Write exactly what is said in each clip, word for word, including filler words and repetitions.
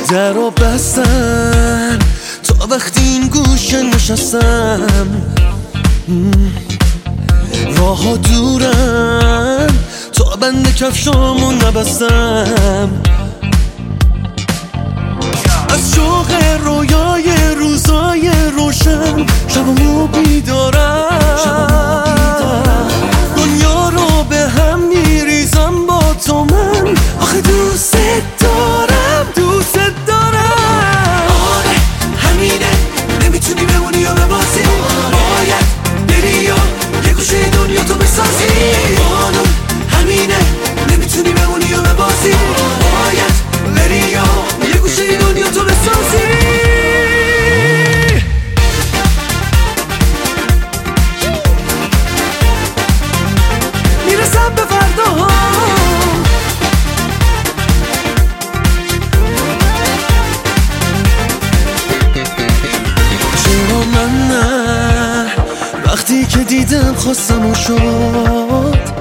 در رو بستن تا وقتی این گوشه نشستم، راه ها دورن تا بند کفشامو نبستم، از شوق رویای روزای روشن شبمو بیدارم، دنیا رو به هم میریزم با تو من، آخه دوست دارم دوست دارم. آره همینه، نمیتونی بمونی یا ببازی، باید بری یا یه گوشه دنیا تو بسازی. قانون همینه، نمیتونی بمونی یا ببازی، باید بری یا یه گوشه دنیا تو بسازی. میرسم به فردا، چرا من نه؟ وقتی که دیدم خواستم و شد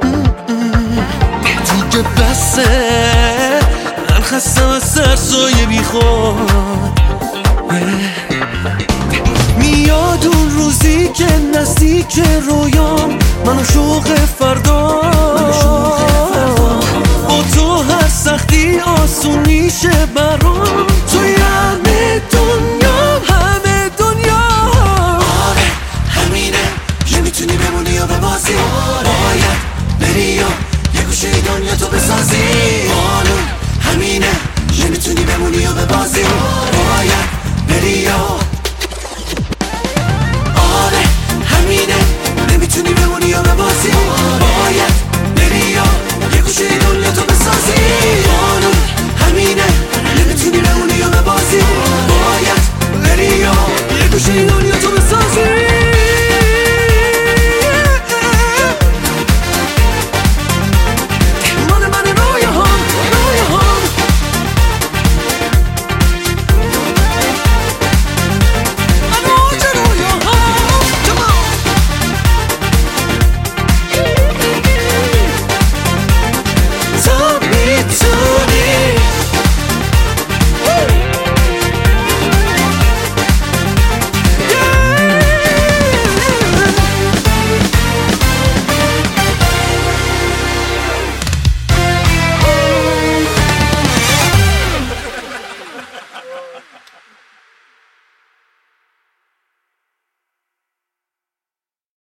دیگه بسه، من خستم از سرسایه بی خود. میاد اون روزی که نزدیک رویام، من و شوق فردا، با تو هر سختی آسون میشه برام، توی همه دنیا همه دنیا. آره همینه، نمیتونی بمونی یا ببازی، باید بری یا یه گوشه دنیا تو بسازی.